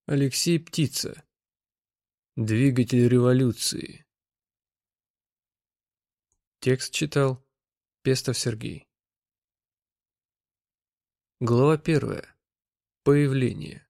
Алексей Птица. Двигатель революции. Текст читал Пестов Сергей. Глава 1. Появление.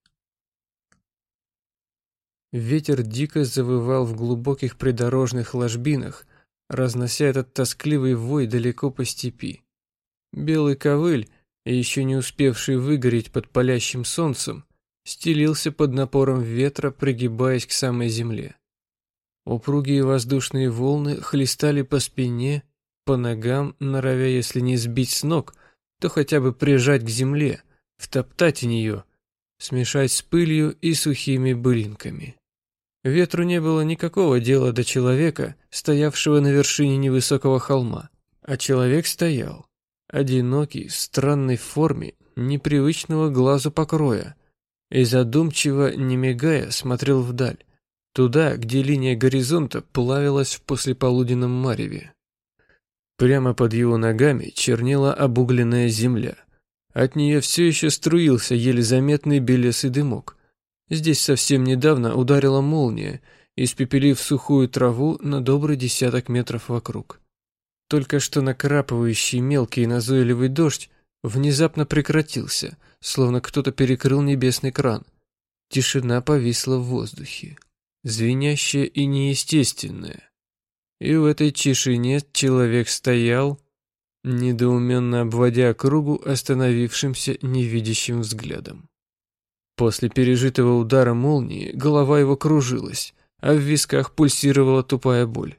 Ветер дико завывал в глубоких придорожных ложбинах, разнося этот тоскливый вой далеко по степи. Белый ковыль, еще не успевший выгореть под палящим солнцем, стелился под напором ветра, пригибаясь к самой земле. Упругие воздушные волны хлестали по спине, по ногам, норовя, если не сбить с ног, то хотя бы прижать к земле, втоптать в нее, смешать с пылью и сухими былинками. Ветру не было никакого дела до человека, стоявшего на вершине невысокого холма. А человек стоял, одинокий, в странной форме, непривычного глазу покроя, и задумчиво, не мигая, смотрел вдаль, туда, где линия горизонта плавилась в послеполуденном мареве. Прямо под его ногами чернела обугленная земля. От нее все еще струился еле заметный белесый дымок. Здесь совсем недавно ударила молния, испепелив сухую траву на добрый 10 метров вокруг. Только что накрапывающий мелкий и назойливый дождь внезапно прекратился, словно кто-то перекрыл небесный кран. Тишина повисла в воздухе, звенящая и неестественная. И в этой тишине человек стоял, недоуменно обводя кругу остановившимся невидящим взглядом. После пережитого удара молнии голова его кружилась, а в висках пульсировала тупая боль.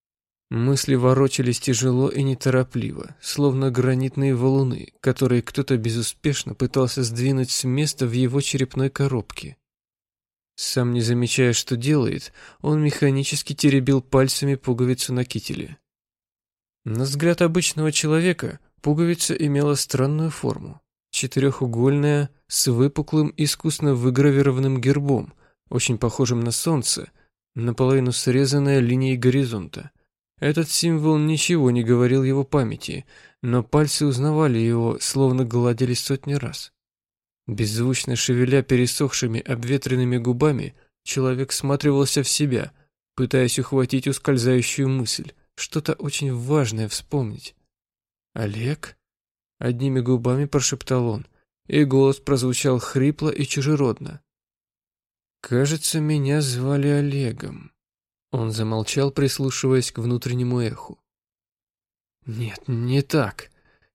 Мысли ворочались тяжело и неторопливо, словно гранитные валуны, которые кто-то безуспешно пытался сдвинуть с места в его черепной коробке. Сам не замечая, что делает, он механически теребил пальцами пуговицу на кителе. На взгляд обычного человека пуговица имела странную форму. Четырехугольная, с выпуклым, искусно выгравированным гербом, очень похожим на солнце, наполовину срезанная линией горизонта. Этот символ ничего не говорил его памяти, но пальцы узнавали его, словно гладили сотни раз. Беззвучно шевеля пересохшими обветренными губами, человек всматривался в себя, пытаясь ухватить ускользающую мысль, что-то очень важное вспомнить. «Олег?» — одними губами прошептал он, и голос прозвучал хрипло и чужеродно. «Кажется, меня звали Олегом». Он замолчал, прислушиваясь к внутреннему эху. «Нет, не так.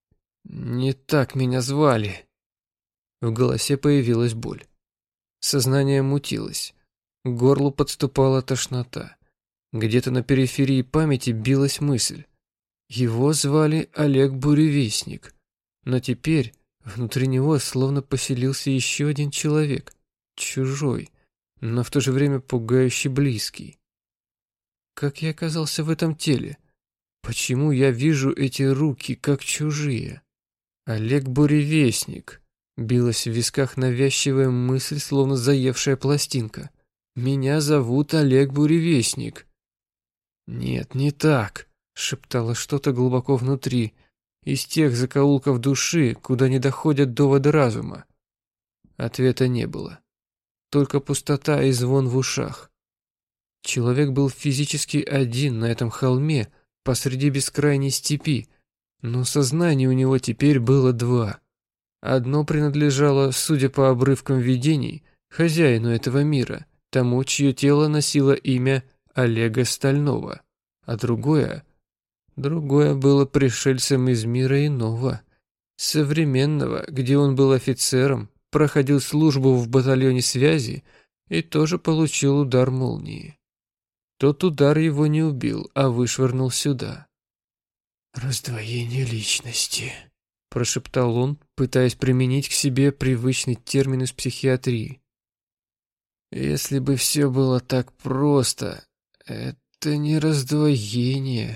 Не так меня звали». В голосе появилась боль. Сознание мутилось. К горлу подступала тошнота. Где-то на периферии памяти билась мысль. Его звали Олег Буревестник. Но теперь внутри него словно поселился еще один человек. Чужой, но в то же время пугающе близкий. Как я оказался в этом теле? Почему я вижу эти руки, как чужие? Олег Буревестник. Билась в висках навязчивая мысль, словно заевшая пластинка. Меня зовут Олег Буревестник. Нет, не так, шептало что-то глубоко внутри, из тех закоулков души, куда не доходят доводы разума. Ответа не было. Только пустота и звон в ушах. Человек был физически один на этом холме, посреди бескрайней степи, но сознание у него теперь было два. Одно принадлежало, судя по обрывкам видений, хозяину этого мира, тому, чье тело носило имя Олега Стального, а другое было пришельцем из мира иного, современного, где он был офицером, проходил службу в батальоне связи и тоже получил удар молнии. Тот удар его не убил, а вышвырнул сюда. «Раздвоение личности», — прошептал он, пытаясь применить к себе привычный термин из психиатрии. «Если бы все было так просто, это не раздвоение,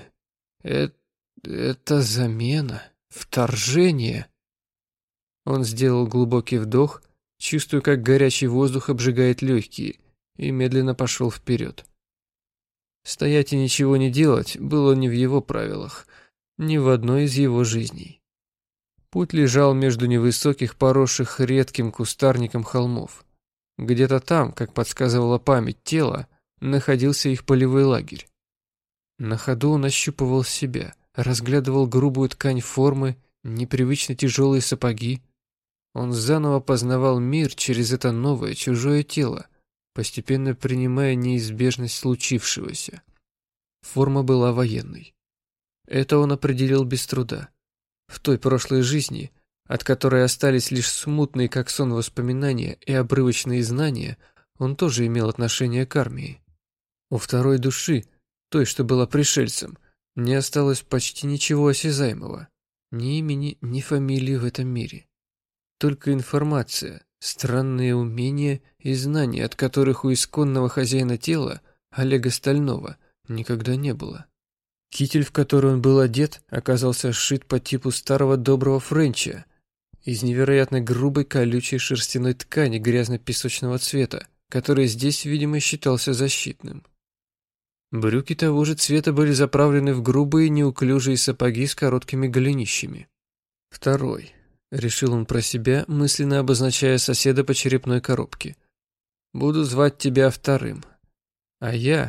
это замена, вторжение». Он сделал глубокий вдох, чувствуя, как горячий воздух обжигает легкие, и медленно пошел вперед. Стоять и ничего не делать было не в его правилах, ни в одной из его жизней. Путь лежал между невысоких, поросших редким кустарником холмов. Где-то там, как подсказывала память тела, находился их полевой лагерь. На ходу он ощупывал себя, разглядывал грубую ткань формы, непривычно тяжелые сапоги. Он заново познавал мир через это новое, чужое тело, постепенно принимая неизбежность случившегося. Форма была военной. Это он определил без труда. В той прошлой жизни, от которой остались лишь смутные, как сон, воспоминания и обрывочные знания, он тоже имел отношение к армии. У второй души, той, что была пришельцем, не осталось почти ничего осязаемого. Ни имени, ни фамилии в этом мире. Только информация, странные умения и знания, от которых у исконного хозяина тела, Олега Стального, никогда не было. Китель, в который он был одет, оказался сшит по типу старого доброго френча из невероятно грубой колючей шерстяной ткани грязно-песочного цвета, который здесь, видимо, считался защитным. Брюки того же цвета были заправлены в грубые неуклюжие сапоги с короткими голенищами. Второй. Решил он про себя, мысленно обозначая соседа по черепной коробке. «Буду звать тебя вторым. А я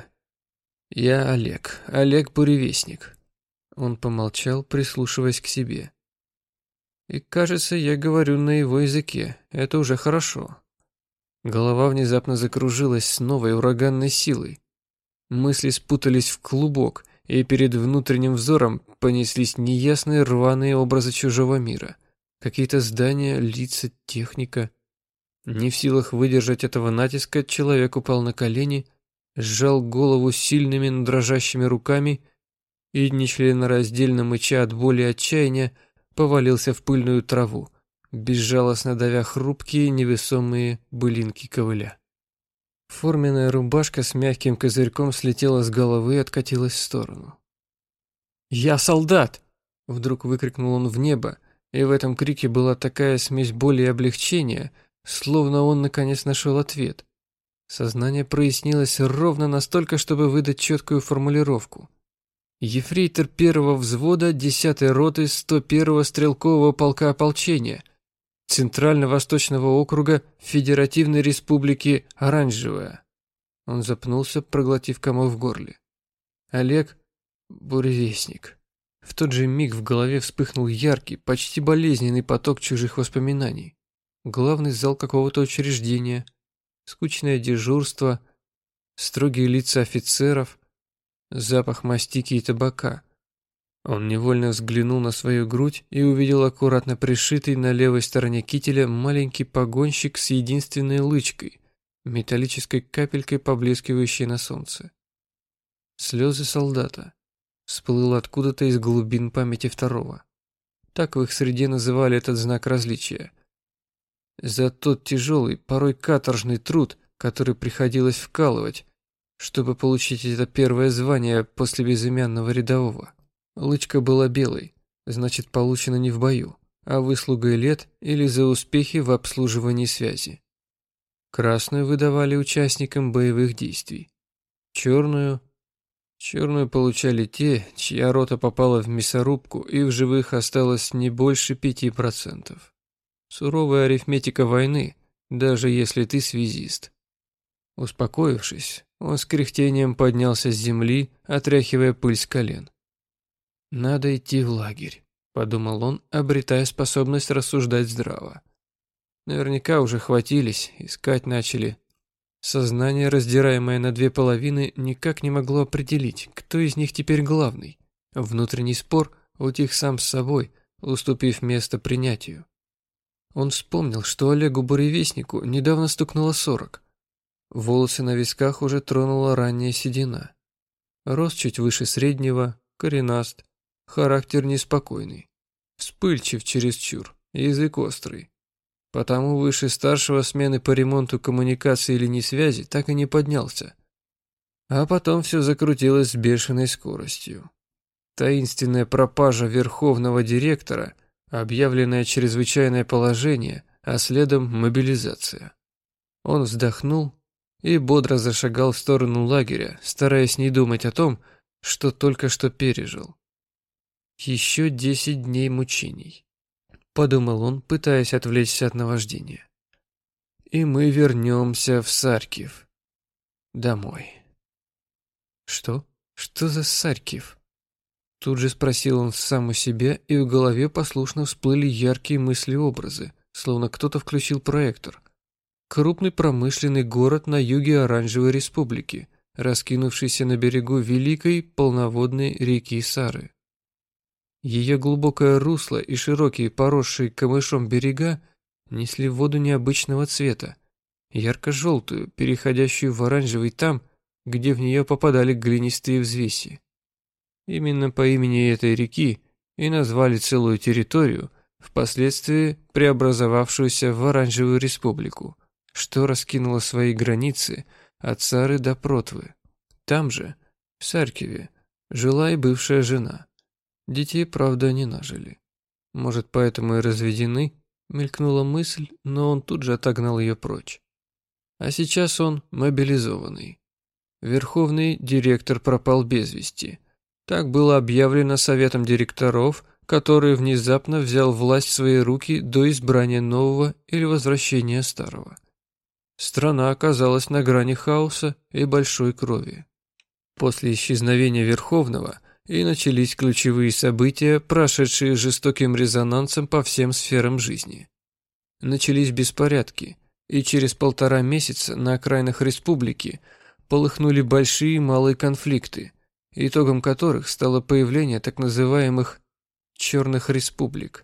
Олег Буревестник». Он помолчал, прислушиваясь к себе. «И кажется, я говорю на его языке. Это уже хорошо». Голова внезапно закружилась с новой ураганной силой. Мысли спутались в клубок, и перед внутренним взором понеслись неясные рваные образы чужого мира. Какие-то здания, лица, техника. Не в силах выдержать этого натиска, человек упал на колени, сжал голову сильными, но дрожащими руками и, нечленораздельно мыча от боли и отчаяния, повалился в пыльную траву, безжалостно давя хрупкие невесомые былинки ковыля. Форменная рубашка с мягким козырьком слетела с головы и откатилась в сторону. «Я солдат!» — вдруг выкрикнул он в небо, и в этом крике была такая смесь боли и облегчения, словно он наконец нашел ответ. Сознание прояснилось ровно настолько, чтобы выдать четкую формулировку. Ефрейтор первого взвода 10-й роты 101-го стрелкового полка ополчения Центрально-Восточного округа Федеративной Республики Оранжевая. Он запнулся, проглотив комок в горле. Олег Буревестник. В тот же миг в голове вспыхнул яркий, почти болезненный поток чужих воспоминаний. Главный зал какого-то учреждения, скучное дежурство, строгие лица офицеров, запах мастики и табака. Он невольно взглянул на свою грудь и увидел аккуратно пришитый на левой стороне кителя маленький погонщик с единственной лычкой, металлической капелькой, поблескивающей на солнце. Слезы солдата. Всплыл откуда-то из глубин памяти второго. Так в их среде называли этот знак различия. За тот тяжелый, порой каторжный труд, который приходилось вкалывать, чтобы получить это первое звание после безымянного рядового. Лычка была белой, значит, получена не в бою, а выслугой лет или за успехи в обслуживании связи. Красную выдавали участникам боевых действий. Черную получали те, чья рота попала в мясорубку и в живых осталось не больше 5%. Суровая арифметика войны, даже если ты связист. Успокоившись, он с кряхтением поднялся с земли, отряхивая пыль с колен. «Надо идти в лагерь», — подумал он, обретая способность рассуждать здраво. Наверняка уже хватились, искать начали. Сознание, раздираемое на две половины, никак не могло определить, кто из них теперь главный. Внутренний спор утих сам с собой, уступив место принятию. Он вспомнил, что Олегу Буревестнику недавно стукнуло 40. Волосы на висках уже тронула ранняя седина. Рост чуть выше среднего, коренаст, характер неспокойный. Вспыльчив чересчур, язык острый. Потому выше старшего смены по ремонту коммуникации и линий связи так и не поднялся. А потом все закрутилось с бешеной скоростью. Таинственная пропажа верховного директора, объявленное чрезвычайное положение, а следом мобилизация. Он вздохнул и бодро зашагал в сторону лагеря, стараясь не думать о том, что только что пережил. Еще 10 дней мучений, подумал он, пытаясь отвлечься от наваждения. и мы вернемся в Саркив. Домой. Что? Что за Саркив? Тут же спросил он сам у себя, и в голове послушно всплыли яркие мысли-образы, словно кто-то включил проектор. Крупный промышленный город на юге Оранжевой Республики, раскинувшийся на берегу великой полноводной реки Сары. Ее глубокое русло и широкие поросшие камышом берега несли воду необычного цвета, ярко-желтую, переходящую в оранжевый там, где в нее попадали глинистые взвеси. Именно по имени этой реки и назвали целую территорию, впоследствии преобразовавшуюся в Оранжевую Республику, что раскинуло свои границы от Сары до Протвы. Там же, в Саркиве, жила и бывшая жена. Детей, правда, не нажили. Может, поэтому и разведены, мелькнула мысль, но он тут же отогнал ее прочь. А сейчас он мобилизованный. Верховный директор пропал без вести. Так было объявлено советом директоров, который внезапно взял власть в свои руки до избрания нового или возвращения старого. Страна оказалась на грани хаоса и большой крови. После исчезновения Верховного и начались ключевые события, прошедшие жестоким резонансом по всем сферам жизни. Начались беспорядки, и через 1,5 месяца на окраинах республики полыхнули большие и малые конфликты, итогом которых стало появление так называемых «черных республик».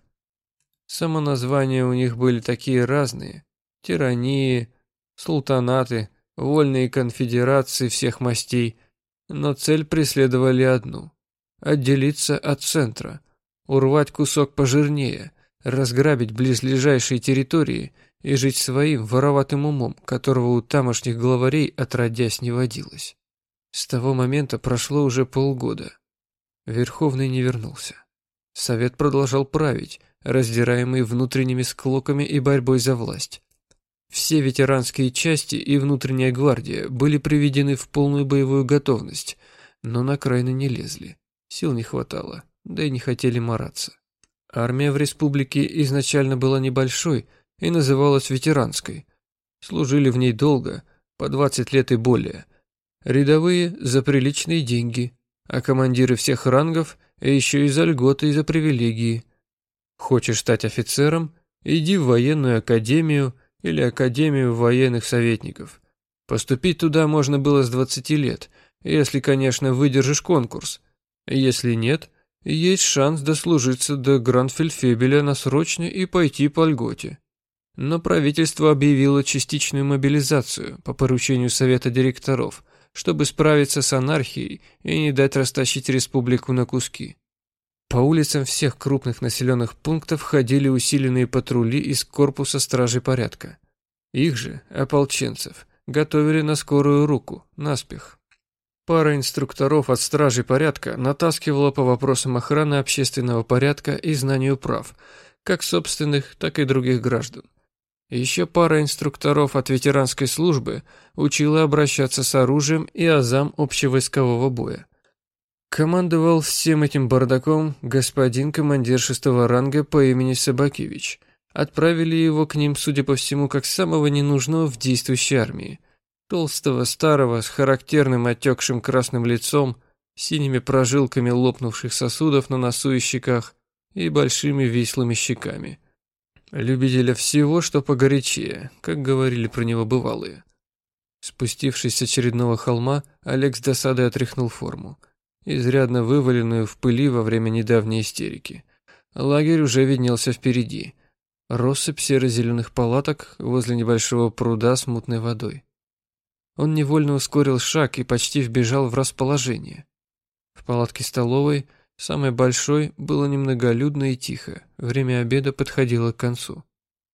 Самоназвания у них были такие разные – тирании, султанаты, вольные конфедерации всех мастей, но цель преследовали одну – отделиться от центра, урвать кусок пожирнее, разграбить близлежащие территории и жить своим вороватым умом, которого у тамошних главарей отродясь не водилось. С того момента прошло уже полгода. Верховный не вернулся. Совет продолжал править, раздираемый внутренними склоками и борьбой за власть. Все ветеранские части и внутренняя гвардия были приведены в полную боевую готовность, но на окраины не лезли. Сил не хватало, да и не хотели мараться. Армия в республике изначально была небольшой и называлась ветеранской. Служили в ней долго, по 20 лет и более. Рядовые за приличные деньги, а командиры всех рангов еще и за льготы и за привилегии. Хочешь стать офицером? Иди в военную академию или академию военных советников. Поступить туда можно было с 20 лет, если, конечно, выдержишь конкурс. Если нет, есть шанс дослужиться до гранд-фельдфебеля на срочно и пойти по льготе. Но правительство объявило частичную мобилизацию по поручению Совета директоров, чтобы справиться с анархией и не дать растащить республику на куски. По улицам всех крупных населенных пунктов ходили усиленные патрули из корпуса стражей порядка. Их же, ополченцев, готовили на скорую руку, наспех. Пара инструкторов от стражей порядка натаскивала по вопросам охраны общественного порядка и знанию прав, как собственных, так и других граждан. Еще пара инструкторов от ветеранской службы учила обращаться с оружием и азам общевойскового боя. Командовал всем этим бардаком господин командир 6-го ранга по имени Собакевич. Отправили его к ним, судя по всему, как самого ненужного в действующей армии. Толстого, старого, с характерным отекшим красным лицом, синими прожилками лопнувших сосудов на носу и щеках и большими вислыми щеками. Любителя всего, что погорячее, как говорили про него бывалые. Спустившись с очередного холма, Олег с досадой отряхнул форму, изрядно вываленную в пыли во время недавней истерики. Лагерь уже виднелся впереди. Россыпь серо-зеленых палаток возле небольшого пруда с мутной водой. Он невольно ускорил шаг и почти вбежал в расположение. В палатке столовой, самой большой, было немноголюдно и тихо. Время обеда подходило к концу.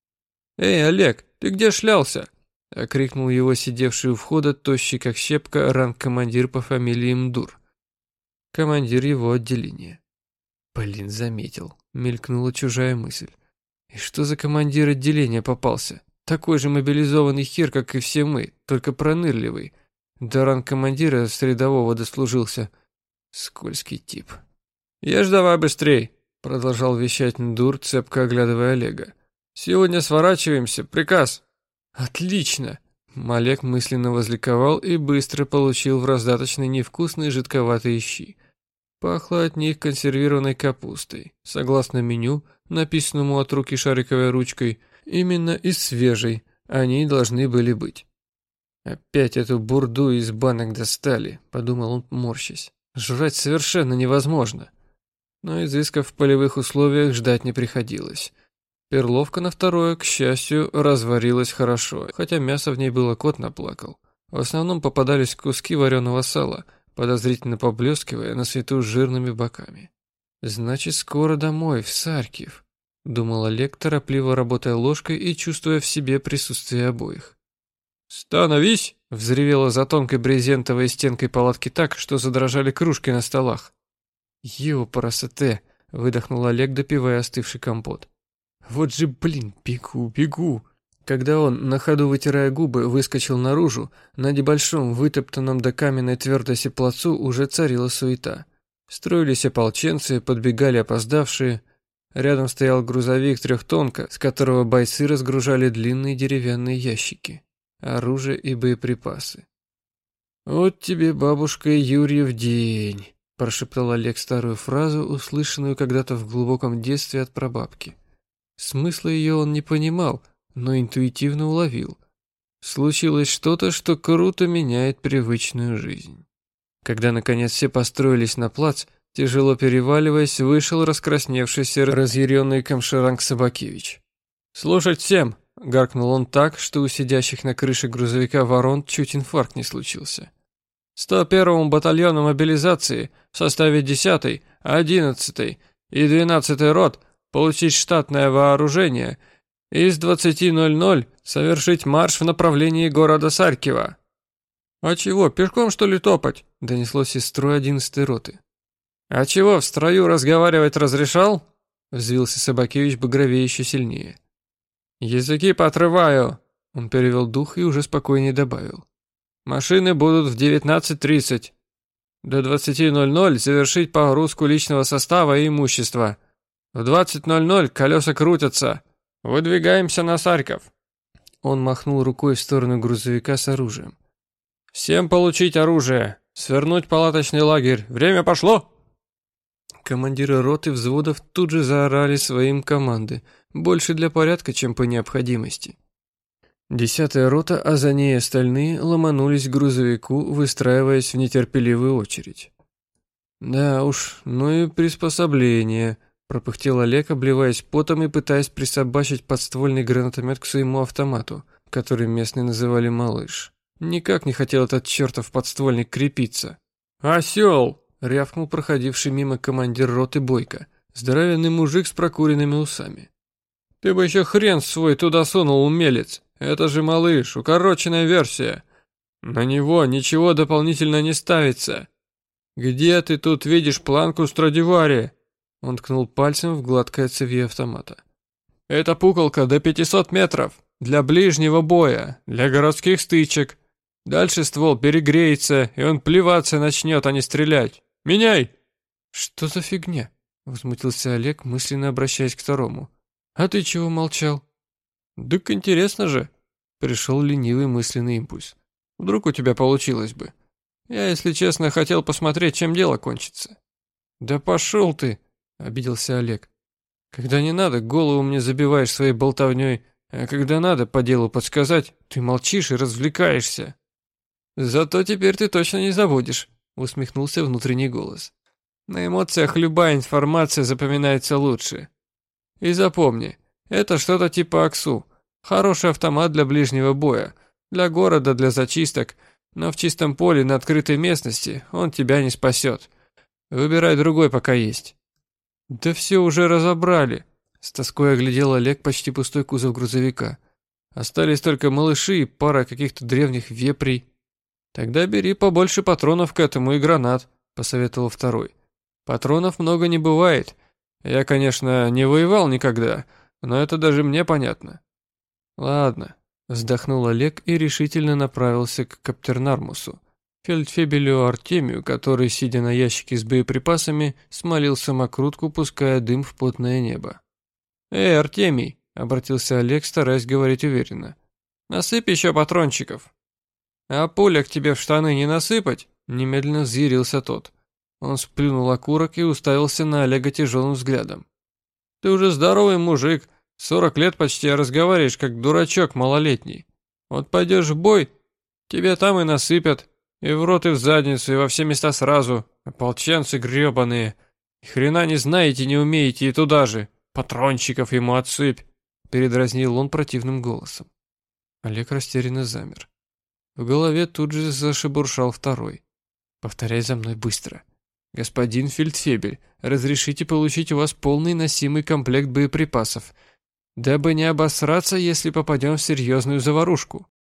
«Эй, Олег, ты где шлялся?» — окрикнул его сидевший у входа, тощий как щепка, ранг-командир по фамилии Мдур. Командир его отделения. Блин, заметил. Мелькнула чужая мысль. И что за командир отделения попался? Такой же мобилизованный хер, как и все мы, только пронырливый. До ранг-командира с рядового дослужился. Скользкий тип. «Ешь давай быстрей», — продолжал вещать Мдур, цепко оглядывая Олега. «Сегодня сворачиваемся. Приказ». Отлично! Олег мысленно возликовал и быстро получил в раздаточной невкусные жидковатые щи. Пахло от них консервированной капустой. Согласно меню, написанному от руки шариковой ручкой, именно из свежей они должны были быть. «Опять эту бурду из банок достали», — подумал он, морщась. «Жрать совершенно невозможно». Но изысков в полевых условиях ждать не приходилось. Перловка на второе, к счастью, разварилась хорошо, хотя мясо в ней было кот наплакал. В основном попадались куски вареного сала, подозрительно поблескивая на свету жирными боками. «Значит, скоро домой, в Саркив», — думал Олег, торопливо работая ложкой и чувствуя в себе присутствие обоих. «Становись!» — взревело за тонкой брезентовой стенкой палатки так, что задрожали кружки на столах. «Ёпарасоте!» — выдохнул Олег, допивая остывший компот. «Вот же, блин, бегу!» Когда он, на ходу вытирая губы, выскочил наружу, на небольшом, вытоптанном до каменной твердости плацу уже царила суета. Строились ополченцы, подбегали опоздавшие. Рядом стоял грузовик трехтонка, с которого бойцы разгружали длинные деревянные ящики. Оружие и боеприпасы. «Вот тебе, бабушка, Юрьев день», – прошептал Олег старую фразу, услышанную когда-то в глубоком детстве от прабабки. Смысла ее он не понимал, но интуитивно уловил. Случилось что-то, что круто меняет привычную жизнь. Когда, наконец, все построились на плац, тяжело переваливаясь, вышел раскрасневшийся, разъяренный Камшеранг Собакевич. «Слушать всем!» — гаркнул он так, что у сидящих на крыше грузовика ворон чуть инфаркт не случился. 101-му батальону мобилизации в составе 10-й, 11-й и 12-й рот получить штатное вооружение и с 20:00 совершить марш в направлении города Саркива. «А чего, пешком, что ли, топать?» — донеслось из строя 11-й роты. «А чего, в строю разговаривать разрешал?» — взвился Собакевич багровее еще сильнее. «Языки поотрываю!» — он перевел дух и уже спокойнее добавил. «Машины будут в 19:30. До 20:00 завершить погрузку личного состава и имущества. В 20:00 колеса крутятся. Выдвигаемся на Сарков». Он махнул рукой в сторону грузовика с оружием. «Всем получить оружие! Свернуть палаточный лагерь! Время пошло!» Командиры рот и взводов тут же заорали своим команды, больше для порядка, чем по необходимости. 10-я рота, а за ней остальные ломанулись к грузовику, выстраиваясь в нетерпеливую очередь. «Да уж, ну и приспособление», — пропыхтел Олег, обливаясь потом и пытаясь присобачить подствольный гранатомет к своему автомату, который местные называли «малыш». Никак не хотел этот чертов подствольник крепиться. «Осел!» — рявкнул проходивший мимо командир роты Бойко, здоровенный мужик с прокуренными усами. «Ты бы еще хрен свой туда сунул, умелец! Это же малыш, укороченная версия! На него ничего дополнительно не ставится! Где ты тут видишь планку Страдивари?» Он ткнул пальцем в гладкое цевье автомата. «Это пуколка до 500 метров, для ближнего боя, для городских стычек. Дальше ствол перегреется, и он плеваться начнет, а не стрелять. Меняй!» «Что за фигня?» — возмутился Олег, мысленно обращаясь к второму. «А ты чего молчал?» «Дык интересно же!» — пришел ленивый мысленный импульс. «Вдруг у тебя получилось бы? Я, если честно, хотел посмотреть, чем дело кончится». «Да пошел ты!» — обиделся Олег. «Когда не надо, голову мне забиваешь своей болтовней, а когда надо по делу подсказать, ты молчишь и развлекаешься». «Зато теперь ты точно не забудешь», — усмехнулся внутренний голос. «На эмоциях любая информация запоминается лучше. И запомни, это что-то типа АКСУ. Хороший автомат для ближнего боя, для города, для зачисток, но в чистом поле на открытой местности он тебя не спасет. Выбирай другой, пока есть». «Да все уже разобрали», — с тоской оглядел Олег почти пустой кузов грузовика. «Остались только малыши и пара каких-то древних вепрей». «Тогда бери побольше патронов к этому и гранат», — посоветовал второй. «Патронов много не бывает. Я, конечно, не воевал никогда, но это даже мне понятно». «Ладно», — вздохнул Олег и решительно направился к Каптернармусу, фельдфебелю Артемию, который, сидя на ящике с боеприпасами, смолил самокрутку, пуская дым в потное небо. «Эй, Артемий», — обратился Олег, стараясь говорить уверенно, Насыпь еще патрончиков. А пулек тебе в штаны не насыпать? Немедленно взъярился тот. Он сплюнул окурок и уставился на Олега тяжелым взглядом. Ты уже здоровый мужик, 40 лет почти, а разговариваешь как дурачок малолетний. Вот пойдешь в бой, тебе там и насыпят, и в рот, и в задницу, и во все места сразу. Ополченцы гребаные. И хрена не знаете, не умеете, и туда же. Патрончиков ему отсыпь, передразнил он противным голосом. Олег растерянно замер. В голове тут же зашебуршал второй. Повторяй за мной быстро. Господин фельдфебель, разрешите получить у вас полный носимый комплект боеприпасов, дабы не обосраться, если попадем в серьезную заварушку.